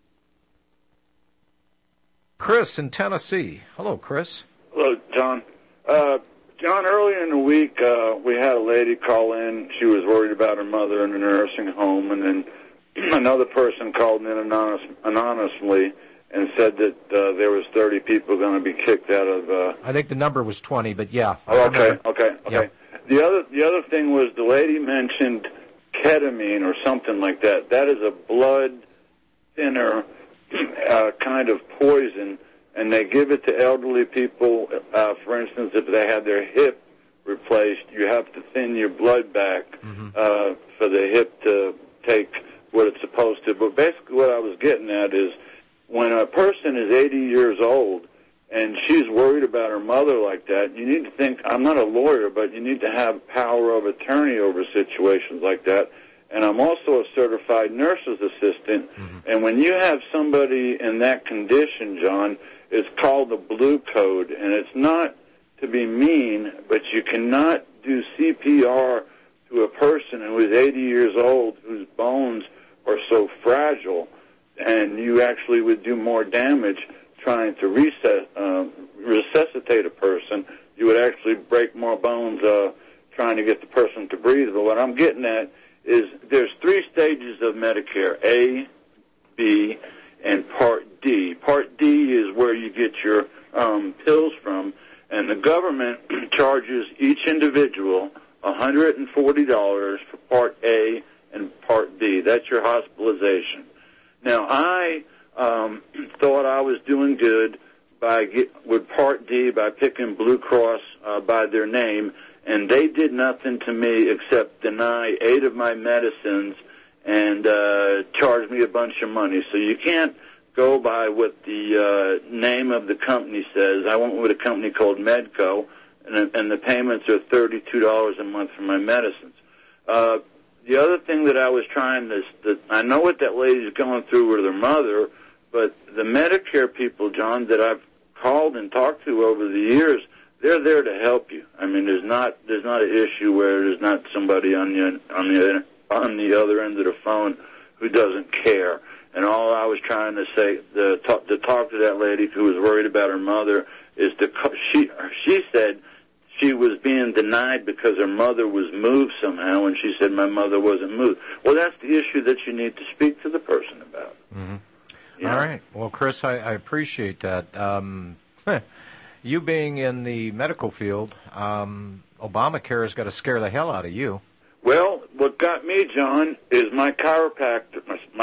Chris in Tennessee. Hello, Chris. Hello, John. John, earlier in the week, we had a lady call in. She was worried about her mother in a nursing home, and then another person called in anonymously and said that there was 30 people going to be kicked out of... I think the number was 20, but yeah. Oh, okay. Yep. The other thing was the lady mentioned ketamine or something like that. That is a blood thinner kind of poison, and they give it to elderly people. For instance, if they had their hip replaced, you have to thin your blood back for the hip to take what it's supposed to. But basically what I was getting at is when a person is 80 years old and she's worried about her mother like that, you need to think, I'm not a lawyer, but you need to have power of attorney over situations like that. And I'm also a certified nurse's assistant. And when you have somebody in that condition, John, it's called the Blue Code. And it's not to be mean, but you cannot do CPR to a person who is 80 years old whose bones are so fragile, and you actually would do more damage trying to resuscitate a person. You would actually break more bones trying to get the person to breathe. But what I'm getting at is there's 3 stages of Medicare, A, B, and Part D. Part D is where you get your pills from, and the government charges each individual $140 for Part A and Part D. That's your hospitalization. Now, I thought I was doing good with Part D by picking Blue Cross by their name, and they did nothing to me except deny 8 of my medicines and charge me a bunch of money. So you can't go by what the name of the company says. I went with a company called Medco, and the payments are $32 a month for my medicines. The other thing that I was trying to, I know what that lady's going through with her mother, but the Medicare people, John, that I've called and talked to over the years, they're there to help you. I mean, there's not an issue where there's not somebody on the other end of the phone who doesn't care. And all I was trying to say to talk to that lady who was worried about her mother is she said she was being denied because her mother was moved somehow, and she said my mother wasn't moved. Well, that's the issue that you need to speak to the person about. All right. Well, Chris, I appreciate that. You being in the medical field, Obamacare has got to scare the hell out of you. Well, what got me, John, is my chiropractor.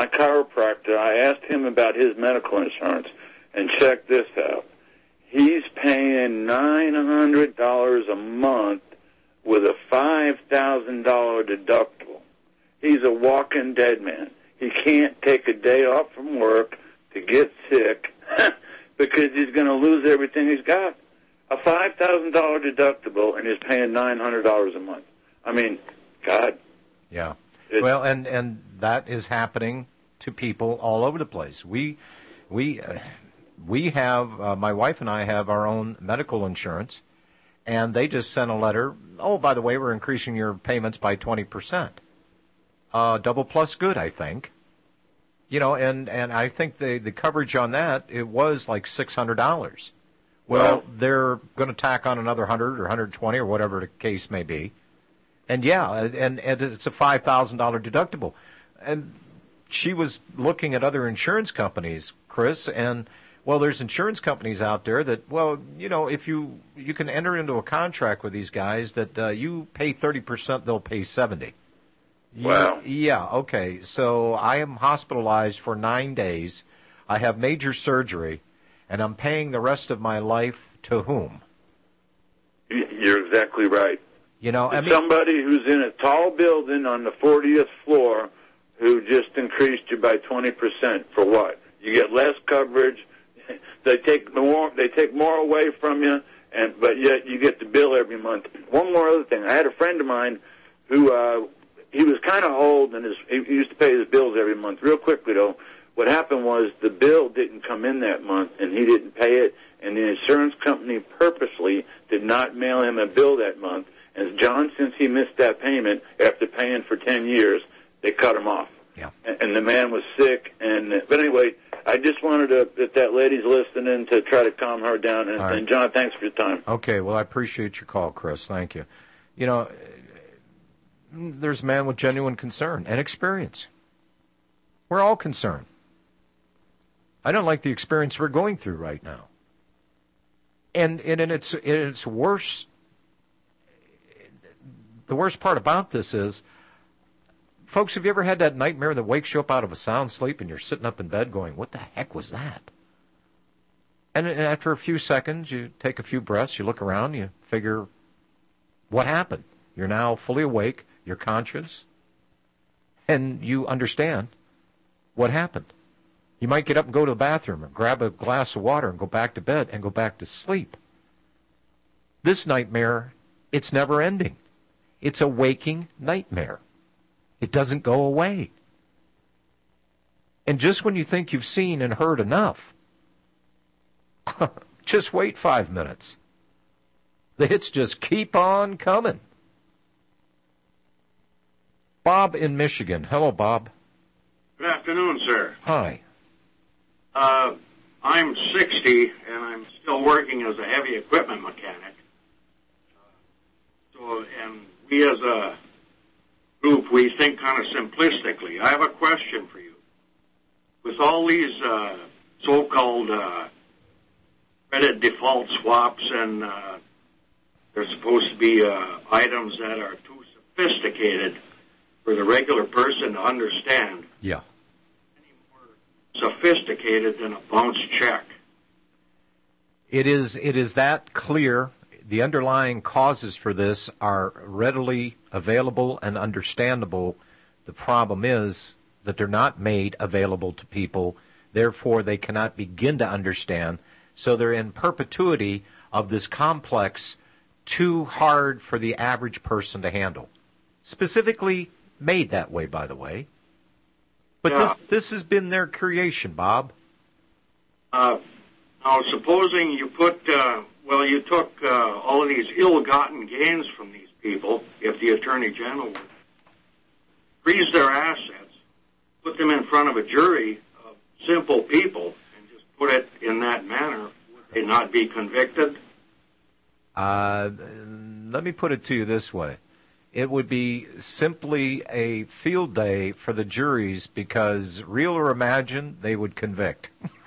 I asked him about his medical insurance, and check this out. He's paying $900 a month with a $5,000 deductible. He's a walking dead man. He can't take a day off from work to get sick because he's going to lose everything he's got. a $5,000 deductible and is paying $900 a month. I mean, God. Yeah. Well, and that is happening to people all over the place. We have, my wife and I have our own medical insurance, and they just sent a letter, oh, by the way, we're increasing your payments by 20%. Double plus good, I think. You know, and I think the coverage on that, it was like $600. Well, they're going to tack on another 100 or 120 or whatever the case may be. And yeah, and it's a $5,000 deductible. And she was looking at other insurance companies, Chris, and well, there's insurance companies out there that, well, you know, if you can enter into a contract with these guys that you pay 30%, they'll pay 70%. Wow. Yeah, okay. So I am hospitalized for 9 days. I have major surgery, and I'm paying the rest of my life to whom? You're exactly right. You know, I mean, somebody who's in a tall building on the 40th floor who just increased you by 20%. For what? You get less coverage. They take more away from you, but yet you get the bill every month. One more other thing. I had a friend of mine who he was kind of old, and he used to pay his bills every month. Real quickly, though, what happened was the bill didn't come in that month, and he didn't pay it, and the insurance company purposely did not mail him a bill that month. And John, since he missed that payment after paying for 10 years, they cut him off. Yeah. And the man was sick. But anyway, I just wanted to, if that lady's listening, to try to calm her down. And John, thanks for your time. Okay, well, I appreciate your call, Chris. Thank you. You know, there's a man with genuine concern and experience. We're all concerned. I don't like the experience we're going through right now. And in its worst, the worst part about this is, folks, have you ever had that nightmare that wakes you up out of a sound sleep and you're sitting up in bed going, what the heck was that? And after a few seconds, you take a few breaths, you look around, you figure, what happened? You're now fully awake, you're conscious, and you understand what happened. You might get up and go to the bathroom or grab a glass of water and go back to bed and go back to sleep. This nightmare, it's never ending. It's a waking nightmare. It doesn't go away. And just when you think you've seen and heard enough, just wait 5 minutes. The hits just keep on coming. Bob in Michigan. Hello, Bob. Good afternoon, sir. Hi. I'm 60, and I'm still working as a heavy equipment mechanic. And we as a group, we think kind of simplistically. I have a question for you. With all these so-called credit default swaps, and they're supposed to be items that are too sophisticated for the regular person to understand. Yeah. Sophisticated than a bounce check. It is that clear. The underlying causes for this are readily available and understandable. The problem is that they're not made available to people, therefore they cannot begin to understand. So they're in perpetuity of this complex, too hard for the average person to handle. Specifically made that way, by the way. But yeah. This has been their creation, Bob. Now, supposing you put, you took all of these ill-gotten gains from these people, if the Attorney General would freeze their assets, put them in front of a jury of simple people, and just put it in that manner, would they not be convicted? Let me put it to you this way. It would be simply a field day for the juries because, real or imagined, they would convict.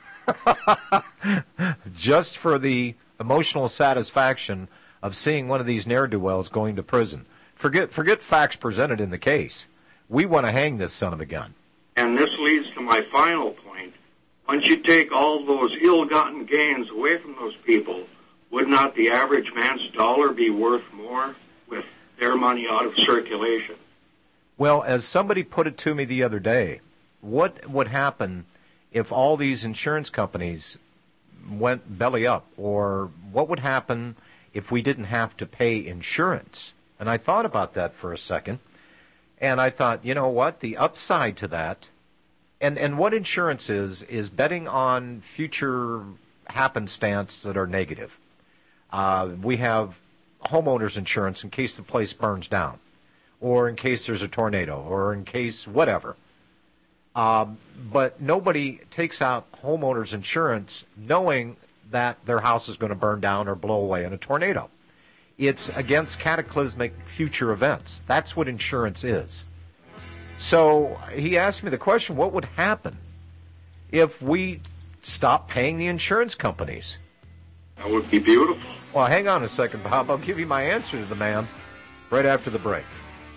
Just for the emotional satisfaction of seeing one of these ne'er-do-wells going to prison. Forget facts presented in the case. We want to hang this son of a gun. And this leads to my final point. Once you take all those ill-gotten gains away from those people, would not the average man's dollar be worth more with their money out of circulation? Well, as somebody put it to me the other day, what would happen if all these insurance companies went belly up? Or what would happen if we didn't have to pay insurance? And I thought about that for a second. And I thought, you know what, the upside to that, and what insurance is betting on future happenstance that are negative. We have homeowners insurance in case the place burns down, or in case there's a tornado, or in case whatever. But nobody takes out homeowners insurance knowing that their house is going to burn down or blow away in a tornado. It's against cataclysmic future events. That's what insurance is. So he asked me the question, what would happen if we stopped paying the insurance companies? That would be beautiful. Well, hang on a second, Bob. I'll give you my answer to the man right after the break.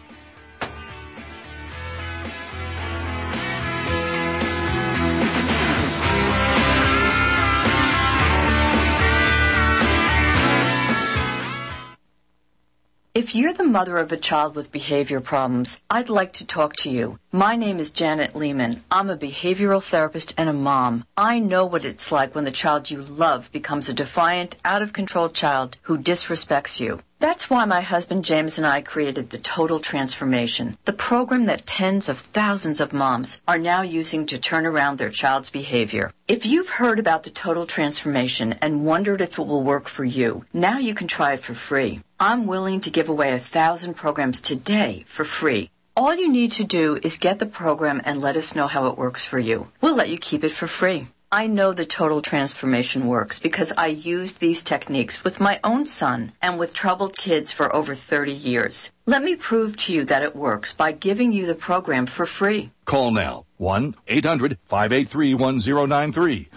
If you're the mother of a child with behavior problems, I'd like to talk to you. My name is Janet Lehman. I'm a behavioral therapist and a mom. I know what it's like when the child you love becomes a defiant, out-of-control child who disrespects you. That's why my husband James and I created the Total Transformation, the program that tens of thousands of moms are now using to turn around their child's behavior. If you've heard about the Total Transformation and wondered if it will work for you, now you can try it for free. I'm willing to give away 1,000 programs today for free. All you need to do is get the program and let us know how it works for you. We'll let you keep it for free. I know the Total Transformation works because I used these techniques with my own son and with troubled kids for over 30 years. Let me prove to you that it works by giving you the program for free. Call now. 1-800-583-1093.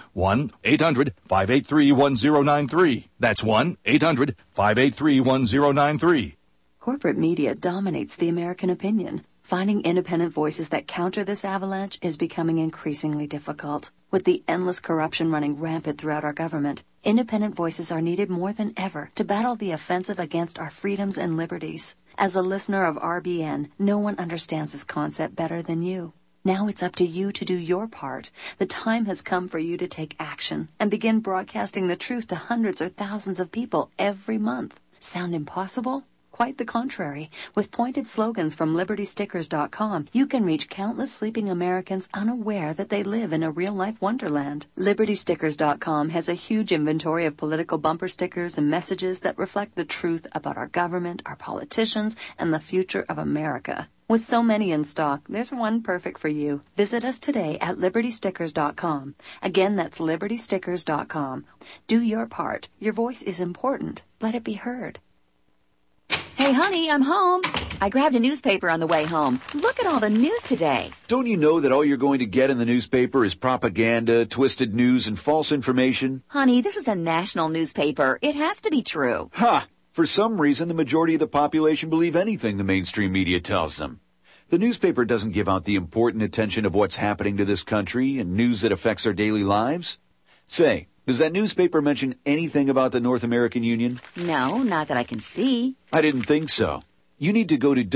1-800-583-1093. That's 1-800-583-1093. Corporate media dominates the American opinion. Finding independent voices that counter this avalanche is becoming increasingly difficult. With the endless corruption running rampant throughout our government, independent voices are needed more than ever to battle the offensive against our freedoms and liberties. As a listener of RBN, no one understands this concept better than you. Now it's up to you to do your part. The time has come for you to take action and begin broadcasting the truth to hundreds or thousands of people every month. Sound impossible? Quite the contrary. With pointed slogans from LibertyStickers.com, you can reach countless sleeping Americans unaware that they live in a real-life wonderland. LibertyStickers.com has a huge inventory of political bumper stickers and messages that reflect the truth about our government, our politicians, and the future of America. With so many in stock, there's one perfect for you. Visit us today at LibertyStickers.com. Again, that's LibertyStickers.com. Do your part. Your voice is important. Let it be heard. Hey, honey, I'm home. I grabbed a newspaper on the way home. Look at all the news today. Don't you know that all you're going to get in the newspaper is propaganda, twisted news, and false information? Honey, this is a national newspaper. It has to be true. Ha! For some reason, the majority of the population believe anything the mainstream media tells them. The newspaper doesn't give out the important attention of what's happening to this country and news that affects our daily lives. Say, does that newspaper mention anything about the North American Union? No, not that I can see. I didn't think so. You need to go to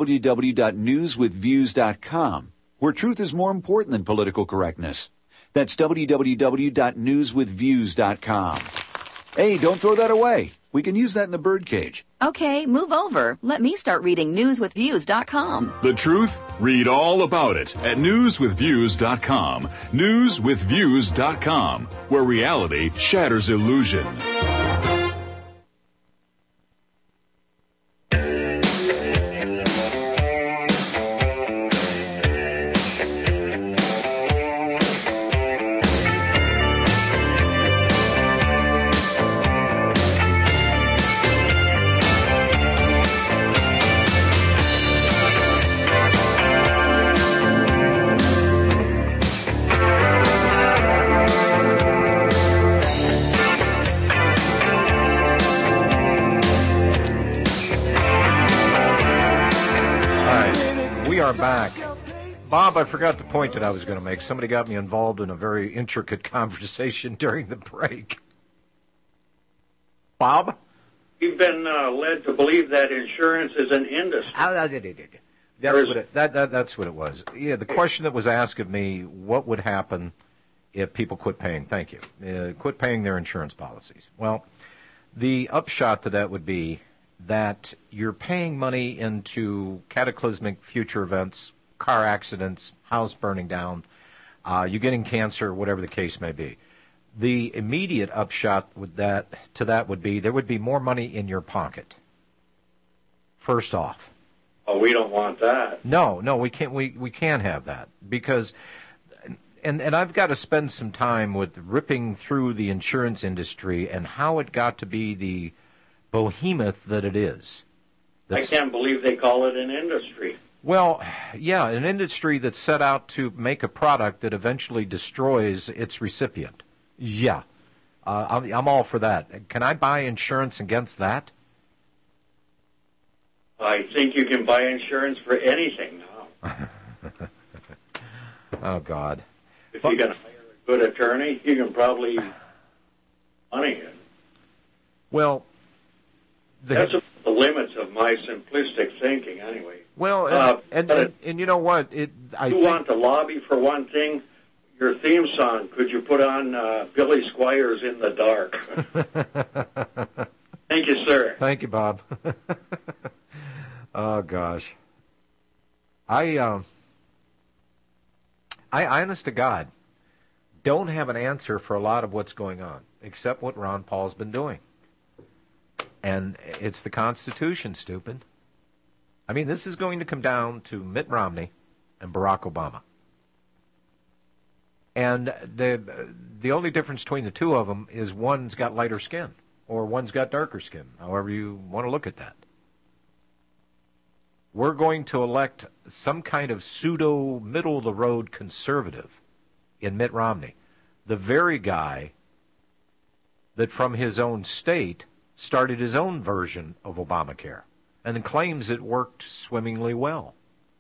www.newswithviews.com, where truth is more important than political correctness. That's www.newswithviews.com. Hey, don't throw that away. We can use that in the birdcage. Okay, move over. Let me start reading newswithviews.com. The truth? Read all about it at newswithviews.com. Newswithviews.com, where reality shatters illusion. Back. Bob, I forgot the point that I was going to make. Somebody got me involved in a very intricate conversation during the break. Bob? We've been led to believe that insurance is an industry. That's what it was. Yeah, the question that was asked of me, what would happen if people quit paying. Thank you. Quit paying their insurance policies. Well, the upshot to that would be that you're paying money into cataclysmic future events, car accidents, house burning down, you getting cancer, whatever the case may be. The immediate upshot would be there would be more money in your pocket. First off. Oh, we don't want that. No, we can't. We can't have that because, and I've got to spend some time with ripping through the insurance industry and how it got to be the behemoth that it is. I can't believe they call it an industry. Well, yeah, an industry that's set out to make a product that eventually destroys its recipient. Yeah, I'm all for that. Can I buy insurance against that? I think you can buy insurance for anything now. Oh, God. If you can hire a good attorney, you can probably money it. Well, that's the limits of my simplistic thinking, anyway. Well, and you know what? Want to lobby for one thing? Your theme song, could you put on Billy Squires in the Dark? Thank you, sir. Thank you, Bob. Oh, gosh. I honest to God, don't have an answer for a lot of what's going on, except what Ron Paul's been doing. And it's the Constitution, stupid. I mean, this is going to come down to Mitt Romney and Barack Obama. And the only difference between the two of them is one's got lighter skin or one's got darker skin, however you want to look at that. We're going to elect some kind of pseudo middle-of-the-road conservative in Mitt Romney, the very guy that from his own state started his own version of Obamacare and claims it worked swimmingly well.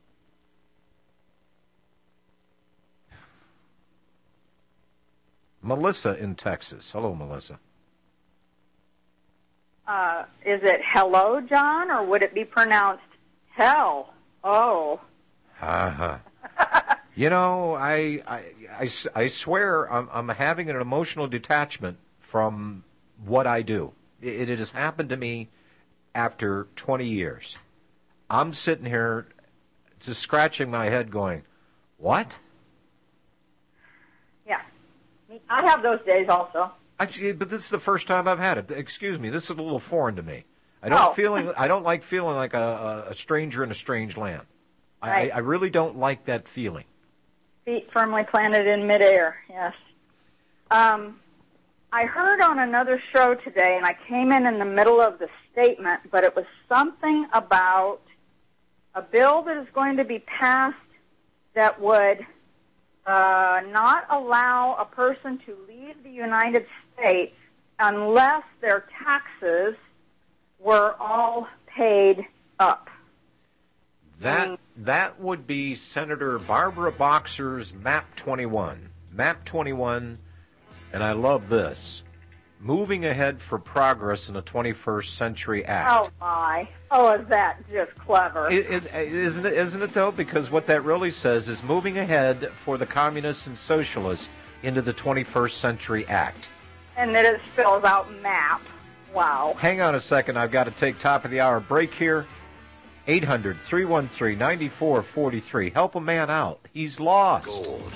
Melissa in Texas. Hello, Melissa. Is it hello, John, or would it be pronounced hell? Oh. Uh-huh. You know, I swear I'm having an emotional detachment from what I do. It has happened to me after 20 years. I'm sitting here just scratching my head going, what? Yeah. I have those days also. But this is the first time I've had it. Excuse me, this is a little foreign to me. I don't like feeling like a stranger in a strange land. Right. I really don't like that feeling. Feet firmly planted in midair, yes. I heard on another show today, and I came in the middle of the statement, but it was something about a bill that is going to be passed that would not allow a person to leave the United States unless their taxes were all paid up. That would be Senator Barbara Boxer's MAP 21. MAP 21, and I love this, Moving Ahead for Progress in the 21st Century Act. Oh, my. Oh, is that just clever? Isn't it, though? Because what that really says is moving ahead for the communists and socialists into the 21st Century Act. And then it spells out MAP. Wow. Hang on a second. I've got to take top of the hour break here. 800-313-9443. Help a man out. He's lost. Gold.